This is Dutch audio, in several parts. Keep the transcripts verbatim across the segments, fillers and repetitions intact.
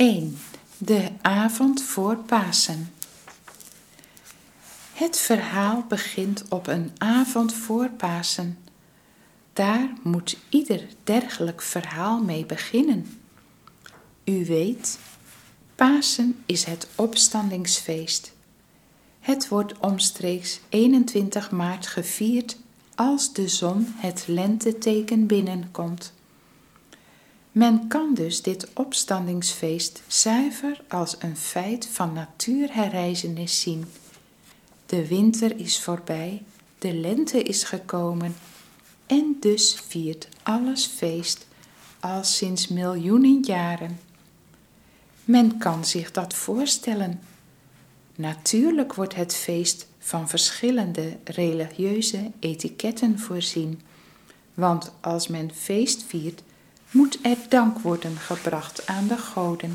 één. De avond voor Pasen. Het verhaal begint op een avond voor Pasen. Daar moet ieder dergelijk verhaal mee beginnen. U weet, Pasen is het opstandingsfeest. Het wordt omstreeks eenentwintig maart gevierd als de zon het lenteteken binnenkomt. Men kan dus dit opstandingsfeest zuiver als een feit van natuurherrijzenis zien. De winter is voorbij, de lente is gekomen en dus viert alles feest als sinds miljoenen jaren. Men kan zich dat voorstellen. Natuurlijk wordt het feest van verschillende religieuze etiketten voorzien, want als men feest viert, moet er dank worden gebracht aan de goden.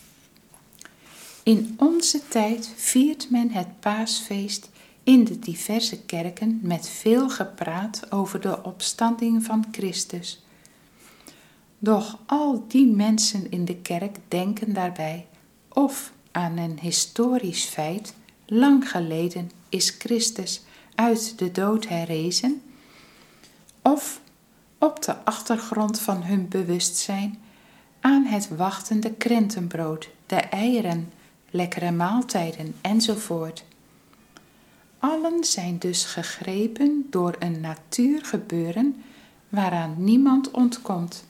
In onze tijd viert men het paasfeest in de diverse kerken met veel gepraat over de opstanding van Christus. Doch al die mensen in de kerk denken daarbij of aan een historisch feit, lang geleden is Christus uit de dood herrezen, of op de achtergrond van hun bewustzijn aan het wachtende krentenbrood, de eieren, lekkere maaltijden enzovoort. Allen zijn dus gegrepen door een natuurgebeuren waaraan niemand ontkomt.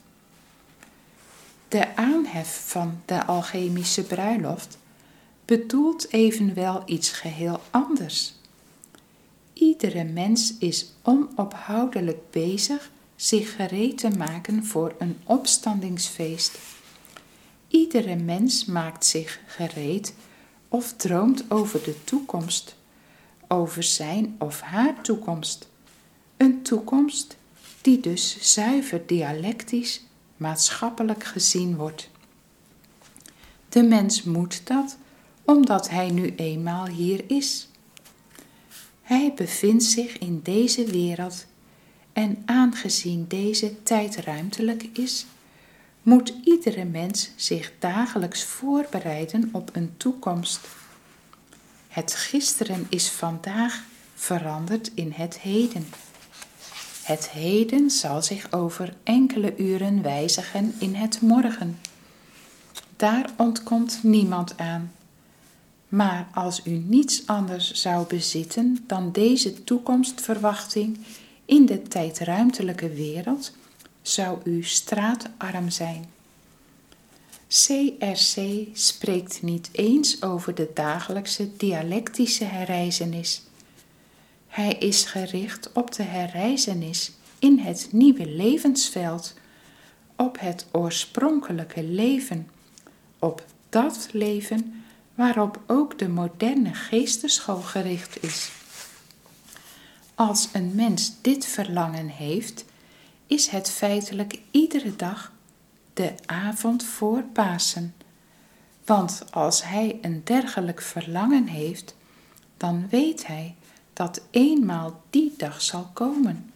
De aanhef van de alchemische bruiloft bedoelt evenwel iets geheel anders. Iedere mens is onophoudelijk bezig zich gereed te maken voor een opstandingsfeest. Iedere mens maakt zich gereed of droomt over de toekomst, over zijn of haar toekomst. Een toekomst die dus zuiver dialectisch, maatschappelijk gezien wordt. De mens moet dat, omdat hij nu eenmaal hier is. Hij bevindt zich in deze wereld en aangezien deze tijdruimtelijk is, moet iedere mens zich dagelijks voorbereiden op een toekomst. Het gisteren is vandaag veranderd in het heden. Het heden zal zich over enkele uren wijzigen in het morgen. Daar ontkomt niemand aan. Maar als u niets anders zou bezitten dan deze toekomstverwachting in de tijdruimtelijke wereld, zou u straatarm zijn. C R C spreekt niet eens over de dagelijkse dialectische herrijzenis. Hij is gericht op de herrijzenis in het nieuwe levensveld, op het oorspronkelijke leven, op dat leven waarop ook de moderne geesteschool gericht is. Als een mens dit verlangen heeft, is het feitelijk iedere dag de avond voor Pasen. Want als hij een dergelijk verlangen heeft, dan weet hij dat eenmaal die dag zal komen.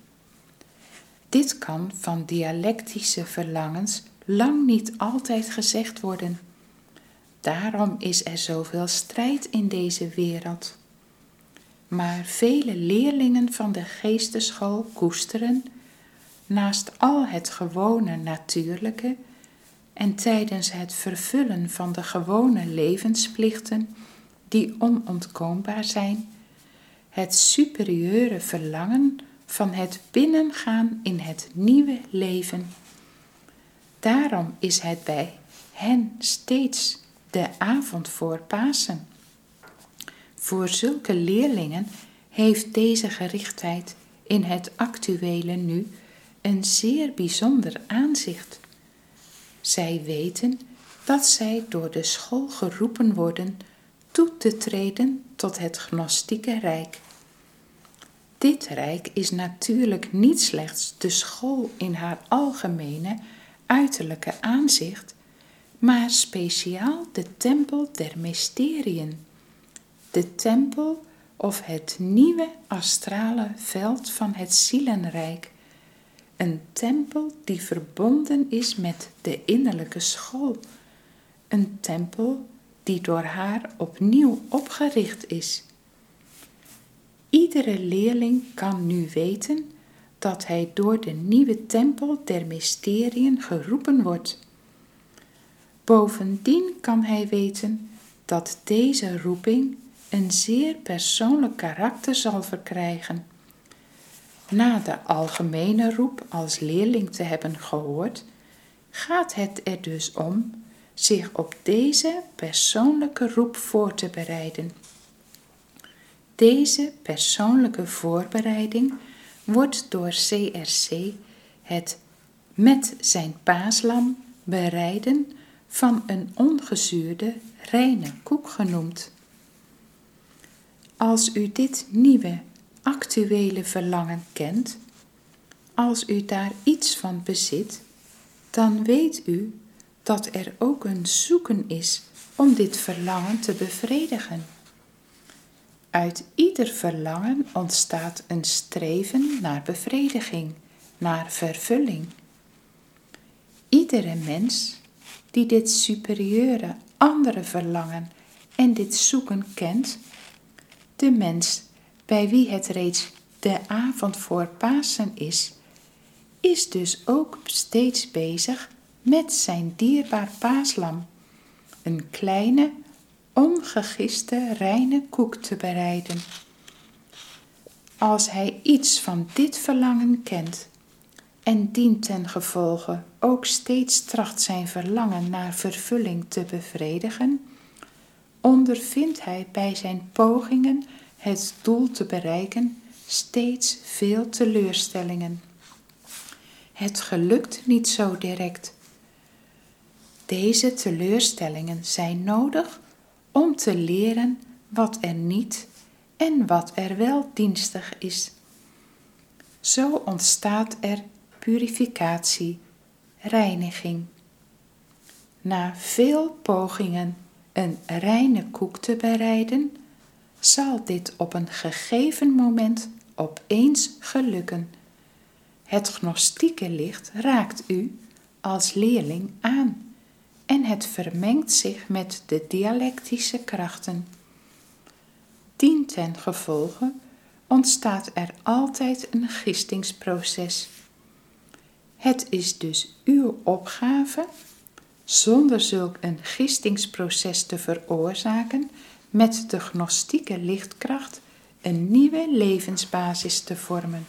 Dit kan van dialectische verlangens lang niet altijd gezegd worden. Daarom is er zoveel strijd in deze wereld. Maar vele leerlingen van de geesteschool koesteren, naast al het gewone natuurlijke en tijdens het vervullen van de gewone levensplichten die onontkoombaar zijn, het superieure verlangen van het binnengaan in het nieuwe leven. Daarom is het bij hen steeds de avond voor Pasen. Voor zulke leerlingen heeft deze gerichtheid in het actuele nu een zeer bijzonder aanzicht. Zij weten dat zij door de school geroepen worden toe te treden tot het gnostieke rijk. Dit rijk is natuurlijk niet slechts de school in haar algemene uiterlijke aanzicht, maar speciaal de tempel der mysteriën, de tempel of het nieuwe astrale veld van het zielenrijk, een tempel die verbonden is met de innerlijke school, een tempel die door haar opnieuw opgericht is. Iedere leerling kan nu weten dat hij door de nieuwe tempel der mysteriën geroepen wordt. Bovendien kan hij weten dat deze roeping een zeer persoonlijk karakter zal verkrijgen. Na de algemene roep als leerling te hebben gehoord, gaat het er dus om zich op deze persoonlijke roep voor te bereiden. Deze persoonlijke voorbereiding wordt door C R C het met zijn paaslam bereiden van een ongezuurde, reine koek genoemd. Als u dit nieuwe, actuele verlangen kent, als u daar iets van bezit, dan weet u dat er ook een zoeken is om dit verlangen te bevredigen. Uit ieder verlangen ontstaat een streven naar bevrediging, naar vervulling. Iedere mens die dit superieure, andere verlangen en dit zoeken kent, de mens bij wie het reeds de avond voor Pasen is, is dus ook steeds bezig met zijn dierbaar paaslam, een kleine, ongegiste, reine koek te bereiden. Als hij iets van dit verlangen kent en dient ten gevolge ook steeds tracht zijn verlangen naar vervulling te bevredigen, ondervindt hij bij zijn pogingen het doel te bereiken steeds veel teleurstellingen. Het gelukt niet zo direct. Deze teleurstellingen zijn nodig om te leren wat er niet en wat er wel dienstig is. Zo ontstaat er purificatie, reiniging. Na veel pogingen een reine koek te bereiden, zal dit op een gegeven moment opeens gelukken. Het gnostieke licht raakt u als leerling aan en het vermengt zich met de dialectische krachten. Dien ten gevolge ontstaat er altijd een gistingsproces. Het is dus uw opgave, zonder zulk een gistingsproces te veroorzaken, met de gnostieke lichtkracht een nieuwe levensbasis te vormen.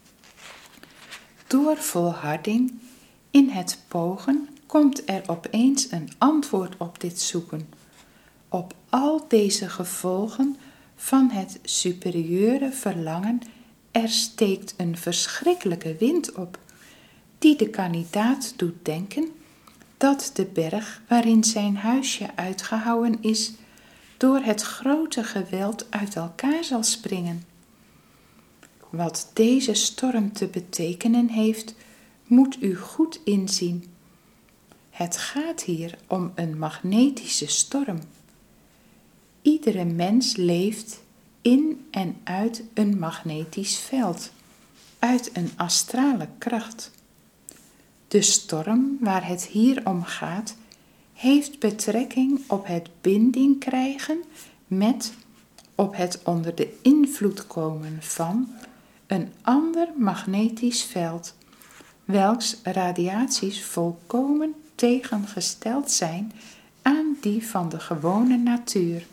Door volharding in het pogen komt er opeens een antwoord op dit zoeken, op al deze gevolgen van het superieure verlangen. Er steekt een verschrikkelijke wind op, die de kandidaat doet denken dat de berg waarin zijn huisje uitgehouwen is, door het grote geweld uit elkaar zal springen. Wat deze storm te betekenen heeft, moet u goed inzien. Het gaat hier om een magnetische storm. Iedere mens leeft in en uit een magnetisch veld, uit een astrale kracht. De storm waar het hier om gaat, heeft betrekking op het binding krijgen met, op het onder de invloed komen van, een ander magnetisch veld, welks radiaties volkomen tegengesteld zijn aan die van de gewone natuur.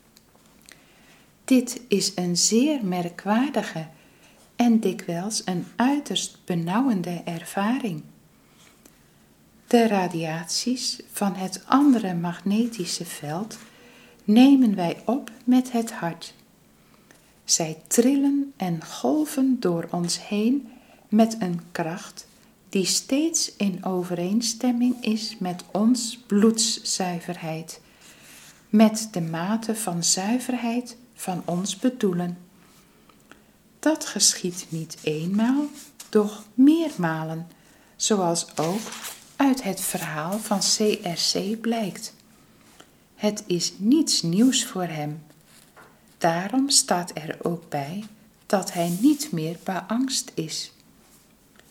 Dit is een zeer merkwaardige en dikwijls een uiterst benauwende ervaring. De radiaties van het andere magnetische veld nemen wij op met het hart. Zij trillen en golven door ons heen met een kracht die steeds in overeenstemming is met ons bloedszuiverheid, met de mate van zuiverheid van ons bedoelen. Dat geschiedt niet eenmaal, doch meermalen, zoals ook uit het verhaal van C R C blijkt. Het is niets nieuws voor hem. Daarom staat er ook bij dat hij niet meer beangst is.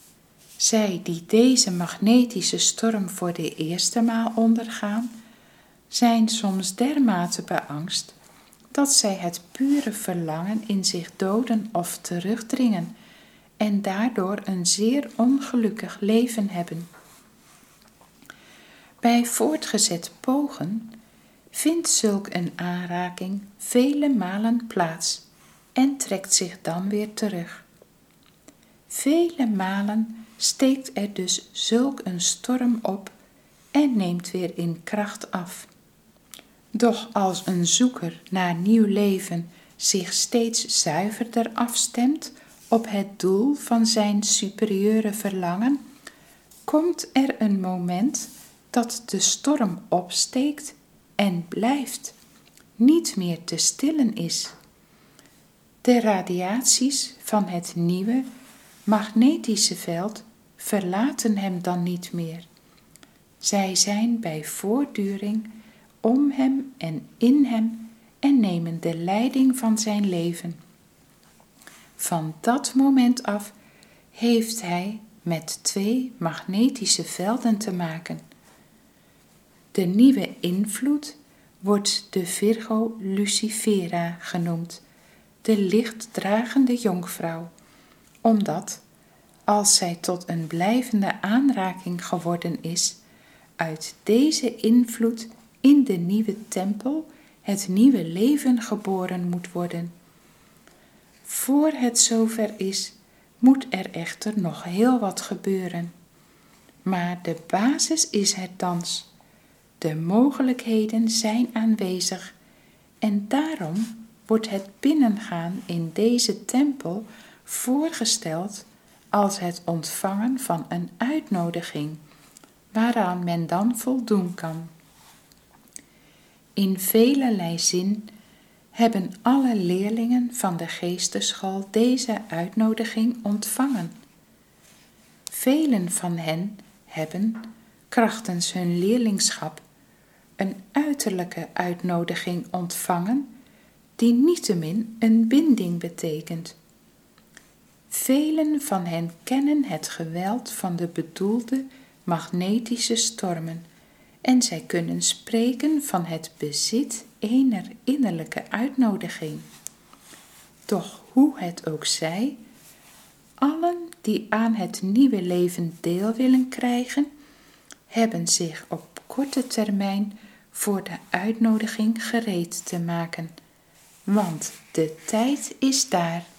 Zij die deze magnetische storm voor de eerste maal ondergaan, zijn soms dermate beangst dat zij het pure verlangen in zich doden of terugdringen en daardoor een zeer ongelukkig leven hebben. Bij voortgezet pogen vindt zulk een aanraking vele malen plaats en trekt zich dan weer terug. Vele malen steekt er dus zulk een storm op en neemt weer in kracht af. Doch als een zoeker naar nieuw leven zich steeds zuiverder afstemt op het doel van zijn superieure verlangen, komt er een moment dat de storm opsteekt en blijft, niet meer te stillen is. De radiaties van het nieuwe magnetische veld verlaten hem dan niet meer. Zij zijn bij voortduring om hem en in hem en nemen de leiding van zijn leven. Van dat moment af heeft hij met twee magnetische velden te maken. De nieuwe invloed wordt de Virgo Lucifera genoemd, de lichtdragende jonkvrouw, omdat, als zij tot een blijvende aanraking geworden is, uit deze invloed in de nieuwe tempel het nieuwe leven geboren moet worden. Voor het zover is, moet er echter nog heel wat gebeuren. Maar de basis is het thans. De mogelijkheden zijn aanwezig en daarom wordt het binnengaan in deze tempel voorgesteld als het ontvangen van een uitnodiging, waaraan men dan voldoen kan. In velerlei zin hebben alle leerlingen van de geesteschool deze uitnodiging ontvangen. Velen van hen hebben, krachtens hun leerlingschap, een uiterlijke uitnodiging ontvangen, die niettemin een binding betekent. Velen van hen kennen het geweld van de bedoelde magnetische stormen en zij kunnen spreken van het bezit ener innerlijke uitnodiging. Doch hoe het ook zij, allen die aan het nieuwe leven deel willen krijgen, hebben zich op korte termijn voor de uitnodiging gereed te maken, want de tijd is daar.